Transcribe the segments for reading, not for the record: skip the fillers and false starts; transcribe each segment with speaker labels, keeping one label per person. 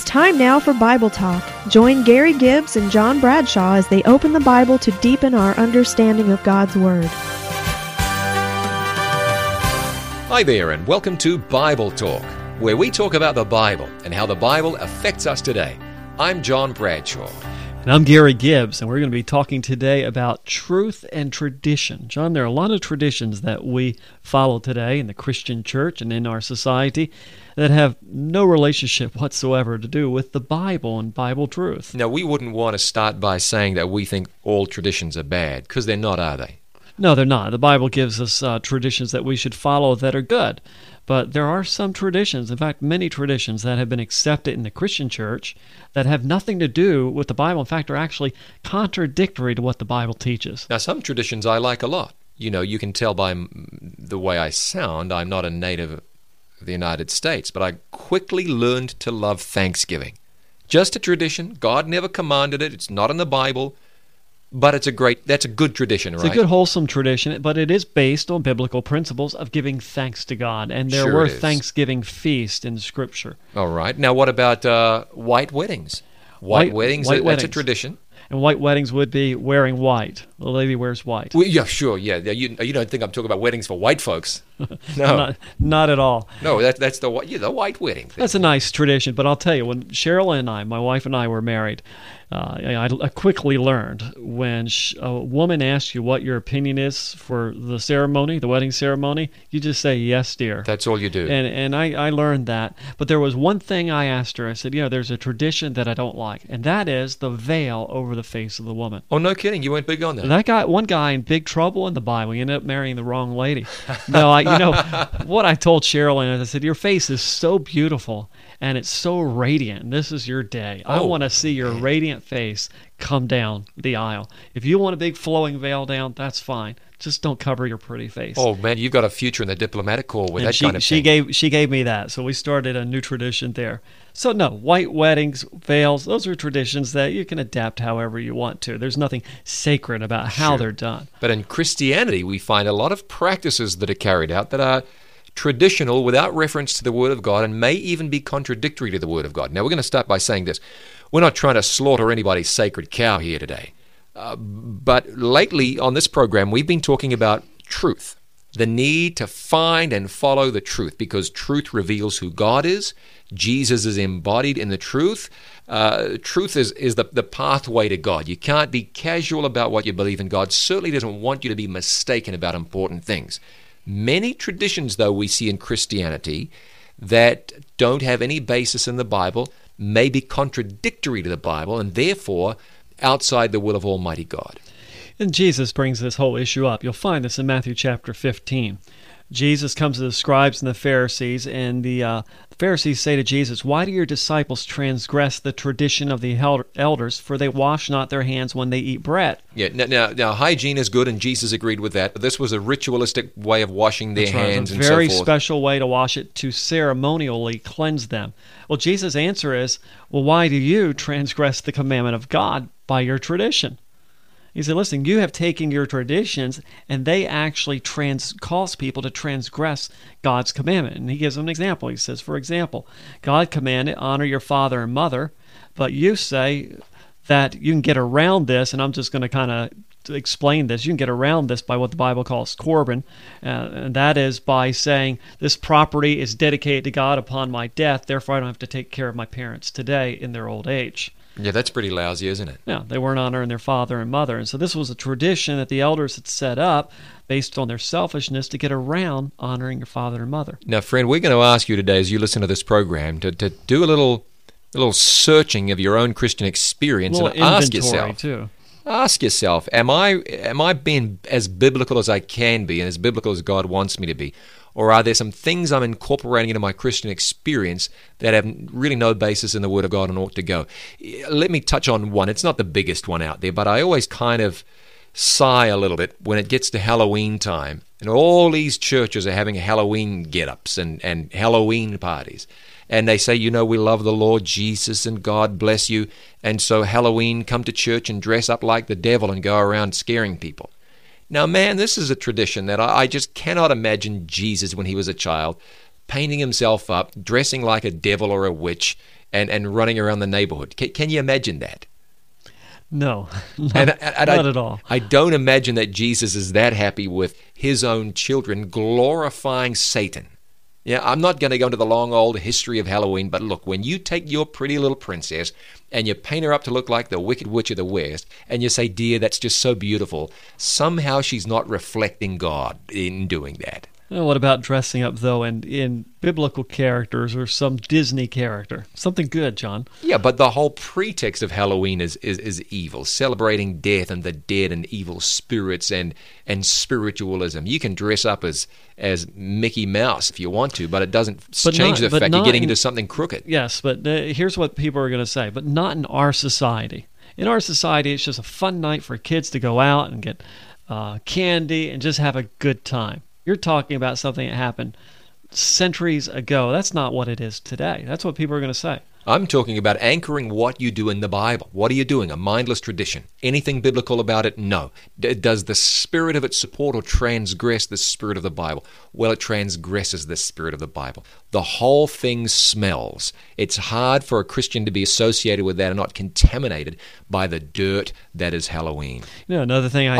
Speaker 1: time now for Bible Talk. Join Gary Gibbs and John Bradshaw as they open the Bible to deepen our understanding of God's Word.
Speaker 2: Hi there, and welcome to Bible Talk, where we talk about the Bible and how the Bible affects us today. I'm John Bradshaw.
Speaker 3: And I'm Gary Gibbs, and we're going to be talking today about truth and tradition. John, there are a lot of traditions that we follow today in the Christian church and in our society that have no relationship whatsoever to do with the Bible and Bible truth.
Speaker 2: Now, we wouldn't want to start by saying that we think all traditions are bad, because they're not, are they?
Speaker 3: No, they're not. The Bible gives us traditions that we should follow that are good. But there are some traditions, in fact, many traditions that have been accepted in the Christian church that have nothing to do with the Bible. In fact, are actually contradictory to what the Bible teaches.
Speaker 2: Now, some traditions I like a lot. You know, you can tell by the way I sound, I'm not a native of the United States, but I quickly learned to love Thanksgiving. Just a tradition. God never commanded it. It's not in the Bible. But that's a good tradition, right?
Speaker 3: It's a good, wholesome tradition, but it is based on biblical principles of giving thanks to God. And there were Thanksgiving feasts in Scripture.
Speaker 2: All right. Now, what about white weddings? White weddings, that's a tradition.
Speaker 3: And white weddings would be wearing white. The lady wears white.
Speaker 2: Well, yeah, sure, yeah. You don't think I'm talking about weddings for white folks? No.
Speaker 3: Not at all.
Speaker 2: No, that's the white wedding thing.
Speaker 3: That's a nice tradition, but I'll tell you, when Cheryl and I, my wife and I, were married, I quickly learned when a woman asks you what your opinion is for the ceremony, the wedding ceremony, you just say, yes, dear.
Speaker 2: That's all you do.
Speaker 3: And I learned that. But there was one thing I asked her. I said, there's a tradition that I don't like, and that is the veil over the face of the woman.
Speaker 2: Oh, no kidding. You went big on that.
Speaker 3: That got one guy in big trouble in the Bible. He ended up marrying the wrong lady. No, what I told Cheryl, and I said, your face is so beautiful, and it's so radiant. This is your day. I want to see your radiant face come down the aisle. If you want a big flowing veil down, that's fine. Just don't cover your pretty face.
Speaker 2: Oh, man, you've got a future in the diplomatic corps with that kind of thing.
Speaker 3: She gave me that, so we started a new tradition there. So no, white weddings, veils, those are traditions that you can adapt however you want to. There's nothing sacred about how they're done.
Speaker 2: But in Christianity, we find a lot of practices that are carried out that are traditional without reference to the Word of God and may even be contradictory to the Word of God. Now, we're going to start by saying this. We're not trying to slaughter anybody's sacred cow here today. But lately on this program, we've been talking about truth, the need to find and follow the truth, because truth reveals who God is. Jesus is embodied in the truth. Truth is the pathway to God. You can't be casual about what you believe in. God certainly doesn't want you to be mistaken about important things. Many traditions, though, we see in Christianity that don't have any basis in the Bible may be contradictory to the Bible and therefore outside the will of Almighty God.
Speaker 3: And Jesus brings this whole issue up. You'll find this in Matthew chapter 15. Jesus comes to the scribes and the Pharisees, and the Pharisees say to Jesus, "Why do your disciples transgress the tradition of the elders, for they wash not their hands when they eat bread?"
Speaker 2: Yeah. Now hygiene is good, and Jesus agreed with that. But this was a ritualistic way of washing their hands and so forth.
Speaker 3: It's a very special way to wash it, to ceremonially cleanse them. Well, Jesus' answer is, well, why do you transgress the commandment of God by your tradition? He said, listen, you have taken your traditions, and they actually cause people to transgress God's commandment. And he gives them an example. He says, for example, God commanded, honor your father and mother, but you say that you can get around this, and I'm just going to kind of explain this. You can get around this by what the Bible calls Corban, and that is by saying, this property is dedicated to God upon my death, therefore I don't have to take care of my parents today in their old age.
Speaker 2: Yeah, that's pretty lousy, isn't it?
Speaker 3: Yeah, they weren't honoring their father and mother. And so this was a tradition that the elders had set up based on their selfishness to get around honoring your father and mother.
Speaker 2: Now, friend, we're going to ask you today, as you listen to this program, to do a little searching of your own Christian experience and ask yourself, am I being as biblical as I can be and as biblical as God wants me to be? Or are there some things I'm incorporating into my Christian experience that have really no basis in the Word of God and ought to go? Let me touch on one. It's not the biggest one out there, but I always kind of sigh a little bit when it gets to Halloween time. And all these churches are having Halloween get-ups and Halloween parties. And they say, we love the Lord Jesus and God bless you. And so Halloween, come to church and dress up like the devil and go around scaring people. Now, man, this is a tradition that I just cannot imagine Jesus when he was a child painting himself up, dressing like a devil or a witch, and running around the neighborhood. Can you imagine that?
Speaker 3: No, not
Speaker 2: I,
Speaker 3: at all.
Speaker 2: I don't imagine that Jesus is that happy with his own children glorifying Satan. Yeah, I'm not going to go into the long old history of Halloween, but look, when you take your pretty little princess and you paint her up to look like the Wicked Witch of the West, and you say, dear, that's just so beautiful, somehow she's not reflecting God in doing that.
Speaker 3: Well, what about dressing up, though, in biblical characters or some Disney character? Something good, John.
Speaker 2: Yeah, but the whole pretext of Halloween is evil, celebrating death and the dead and evil spirits and spiritualism. You can dress up as Mickey Mouse if you want to, but it doesn't change the fact you're getting into something crooked.
Speaker 3: Yes, but here's what people are going to say, but not in our society. In our society, it's just a fun night for kids to go out and get candy and just have a good time. You're talking about something that happened centuries ago. That's not what it is today. That's what people are going to say.
Speaker 2: I'm talking about anchoring what you do in the Bible. What are you doing? A mindless tradition. Anything biblical about it? No. Does the spirit of it support or transgress the spirit of the Bible? Well, it transgresses the spirit of the Bible. The whole thing smells. It's hard for a Christian to be associated with that and not contaminated by the dirt that is Halloween.
Speaker 3: You know, another thing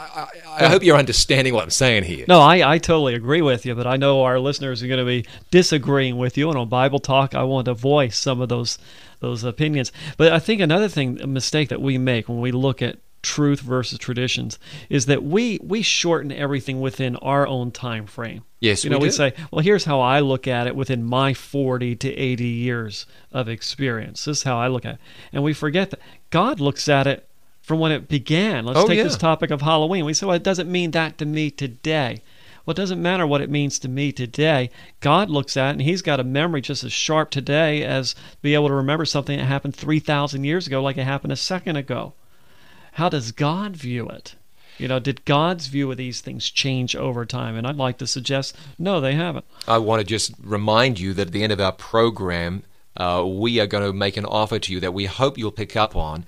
Speaker 2: I hope you're understanding what I'm saying here.
Speaker 3: No, I totally agree with you, but I know our listeners are going to be disagreeing with you. And on Bible Talk, I want to voice some of those opinions. But I think another thing, a mistake that we make when we look at truth versus traditions, is that we shorten everything within our own time frame.
Speaker 2: Yes,
Speaker 3: we say, well, here's how I look at it within my 40 to 80 years of experience. This is how I look at it. And we forget that God looks at it from when it began. Let's take this topic of Halloween. We say, well, it doesn't mean that to me today. Well, it doesn't matter what it means to me today. God looks at it, and he's got a memory just as sharp today as be able to remember something that happened 3,000 years ago like it happened a second ago. How does God view it? You know, did God's view of these things change over time? And I'd like to suggest, no, they haven't.
Speaker 2: I want to just remind you that at the end of our program, we are going to make an offer to you that we hope you'll pick up on.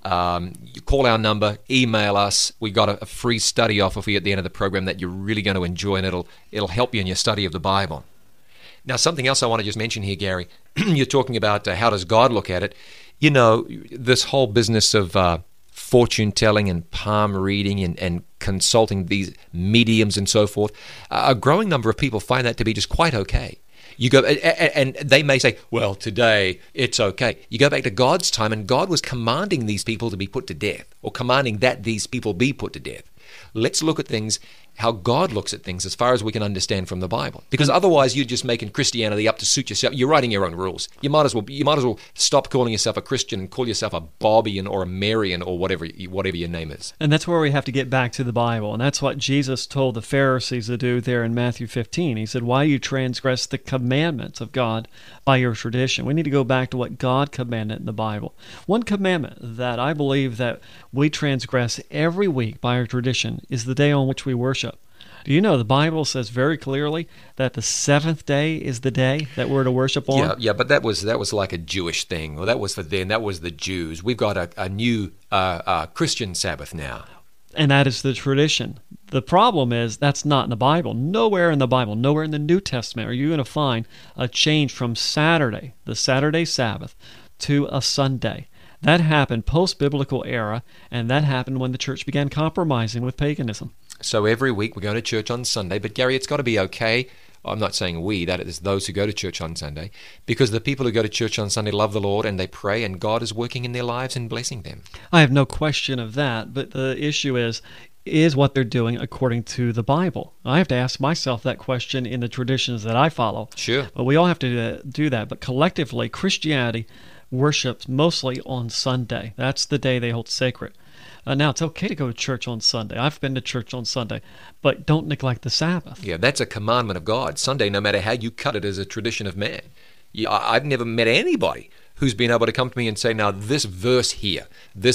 Speaker 2: You call our number, email us. We got a free study offer for you at the end of the program that you're really going to enjoy, and it'll help you in your study of the Bible. Now, something else I want to just mention here, Gary. You're talking about how does God look at it. You know, this whole business of fortune telling and palm reading and consulting these mediums and so forth, a growing number of people find that to be just quite okay. You go, and they may say, well, today it's okay. You go back to God's time, and God was commanding these people to be put to death, or commanding that these people be put to death. Let's look at things, how God looks at things as far as we can understand from the Bible. Because otherwise you're just making Christianity up to suit yourself. You're writing your own rules. You might as well stop calling yourself a Christian and call yourself a Bobbian or a Marian or whatever your name is.
Speaker 3: And that's where we have to get back to the Bible. And that's what Jesus told the Pharisees to do there in Matthew 15. He said, why you transgress the commandments of God by your tradition? We need to go back to what God commanded in the Bible. One commandment that I believe that we transgress every week by our tradition is the day on which we worship. Do you know the Bible says very clearly that the seventh day is the day that we're to worship on?
Speaker 2: Yeah, but that was like a Jewish thing. Well, that was for them. That was the Jews. We've got a new Christian Sabbath now.
Speaker 3: And that is the tradition. The problem is that's not in the Bible. Nowhere in the Bible, nowhere in the New Testament are you going to find a change from Saturday, the Saturday Sabbath, to a Sunday. That happened post-biblical era, and that happened when the church began compromising with paganism.
Speaker 2: So every week we go to church on Sunday, but Gary, it's got to be okay. I'm not saying we, that is those who go to church on Sunday, because the people who go to church on Sunday love the Lord and they pray, and God is working in their lives and blessing them.
Speaker 3: I have no question of that, but the issue is what they're doing according to the Bible? I have to ask myself that question in the traditions that I follow.
Speaker 2: Sure.
Speaker 3: But we all have to do that. But collectively, Christianity worships mostly on Sunday. That's the day they hold sacred. Now, it's okay to go to church on Sunday. I've been to church on Sunday, but don't neglect the Sabbath.
Speaker 2: Yeah, that's a commandment of God. Sunday, no matter how you cut it, is a tradition of man. I've never met anybody who's been able to come to me and say, now, this verse here.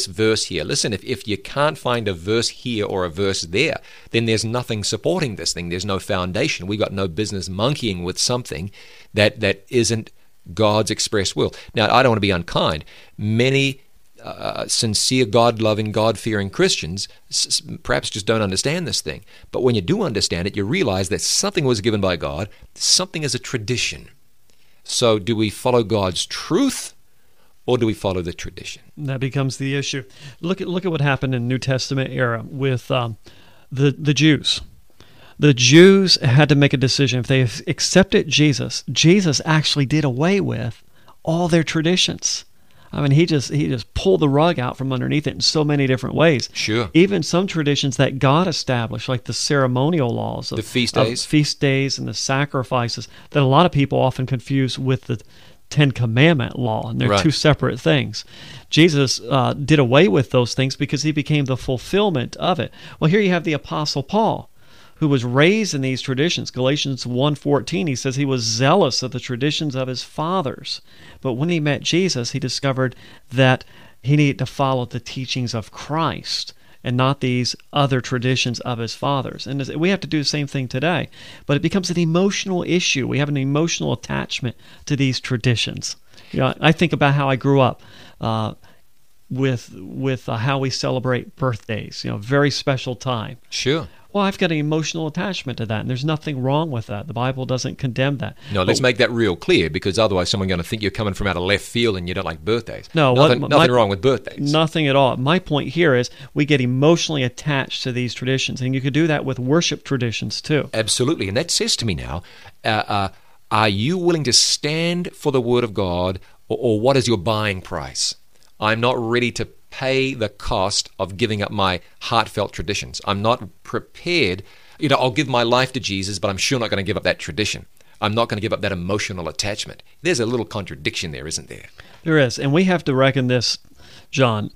Speaker 2: Listen, if you can't find a verse here or a verse there, then there's nothing supporting this thing. There's no foundation. We've got no business monkeying with something that isn't God's express will. Now, I don't want to be unkind. Many sincere, God-loving, God-fearing Christians perhaps just don't understand this thing. But when you do understand it, you realize that something was given by God, something is a tradition. So do we follow God's truth or do we follow the tradition?
Speaker 3: That becomes the issue. Look at what happened in the New Testament era with the Jews. The Jews had to make a decision. If they accepted Jesus, Jesus actually did away with all their traditions. I mean, he just pulled the rug out from underneath it in so many different ways.
Speaker 2: Sure.
Speaker 3: Even some traditions that God established, like the ceremonial laws of
Speaker 2: the feast days
Speaker 3: and the sacrifices, that a lot of people often confuse with the Ten Commandment law, and they're
Speaker 2: Right.
Speaker 3: two separate things. Jesus did away with those things because he became the fulfillment of it. Well, here you have the Apostle Paul, who was raised in these traditions. Galatians 1:14, he says he was zealous of the traditions of his fathers. But when he met Jesus, he discovered that he needed to follow the teachings of Christ and not these other traditions of his fathers. And we have to do the same thing today. But it becomes an emotional issue. We have an emotional attachment to these traditions. You know, I think about how I grew up with how we celebrate birthdays. You know, very special time.
Speaker 2: Sure.
Speaker 3: Well, I've got an emotional attachment to that, and there's nothing wrong with that. The Bible doesn't condemn that.
Speaker 2: No, let's make that real clear, because otherwise someone's going to think you're coming from out of left field and you don't like birthdays.
Speaker 3: No,
Speaker 2: nothing wrong with birthdays.
Speaker 3: Nothing at all. My point here is we get emotionally attached to these traditions, and you could do that with worship traditions too.
Speaker 2: Absolutely. And that says to me now, are you willing to stand for the Word of God, or what is your buying price? I'm not ready to pay the cost of giving up my heartfelt traditions. I'm not prepared. You know, I'll give my life to Jesus, but I'm sure not going to give up that tradition. I'm not going to give up that emotional attachment. There's a little contradiction there, isn't there?
Speaker 3: There is, and we have to reckon this, John.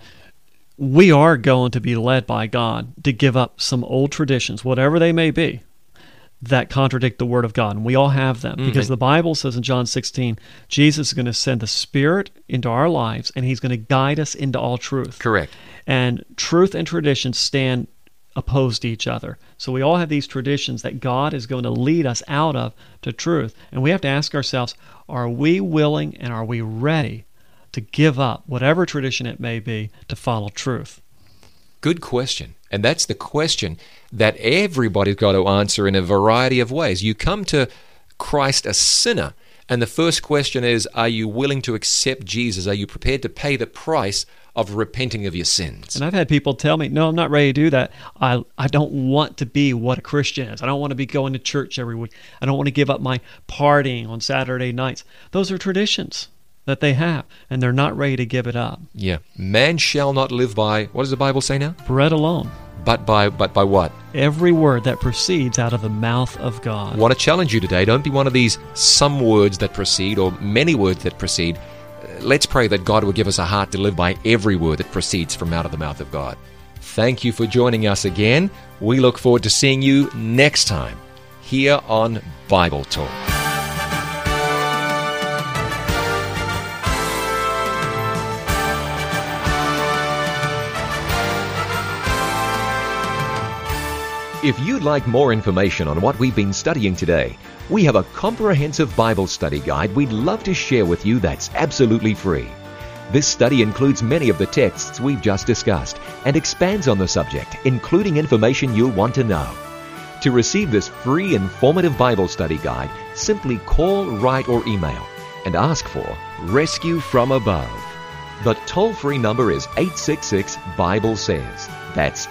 Speaker 3: We are going to be led by God to give up some old traditions, whatever they may be, that contradict the Word of God. And we all have them, because the Bible says in John 16, Jesus is going to send the Spirit into our lives, and He's going to guide us into all truth.
Speaker 2: Correct.
Speaker 3: And truth and tradition stand opposed to each other. So we all have these traditions that God is going to lead us out of to truth. And we have to ask ourselves, are we willing and are we ready to give up whatever tradition it may be to follow truth?
Speaker 2: Good question. And that's the question that everybody's got to answer in a variety of ways. You come to Christ a sinner, and the first question is, are you willing to accept Jesus? Are you prepared to pay the price of repenting of your sins?
Speaker 3: And I've had people tell me, no, I'm not ready to do that. I don't want to be what a Christian is. I don't want to be going to church every week. I don't want to give up my partying on Saturday nights. Those are traditions that they have, and they're not ready to give it up.
Speaker 2: Yeah. Man shall not live by, what does the Bible say now?
Speaker 3: Bread alone.
Speaker 2: But by what?
Speaker 3: Every word that proceeds out of the mouth of God.
Speaker 2: I want to challenge you today. Don't be one of these some words that proceed or many words that proceed. Let's pray that God will give us a heart to live by every word that proceeds from out of the mouth of God. Thank you for joining us again. We look forward to seeing you next time here on Bible Talk. If you'd like more information on what we've been studying today, we have a comprehensive Bible study guide we'd love to share with you that's absolutely free. This study includes many of the texts we've just discussed and expands on the subject, including information you'll want to know. To receive this free, informative Bible study guide, simply call, write, or email and ask for Rescue from Above. The toll-free number is 866-BIBLE-SAYS. That's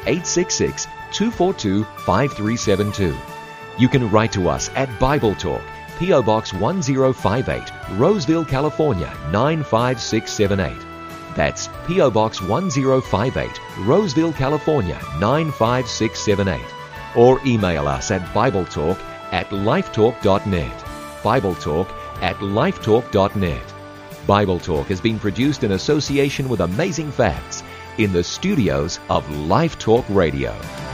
Speaker 2: 866-242-5372. You can write to us at Bible Talk, P.O. Box 1058, Roseville, California 95678. That's P.O. Box 1058, Roseville, California 95678. Or email us at BibleTalk@lifetalk.net. BibleTalk@lifetalk.net. Bible Talk has been produced in association with Amazing Facts in the studios of Life Talk Radio.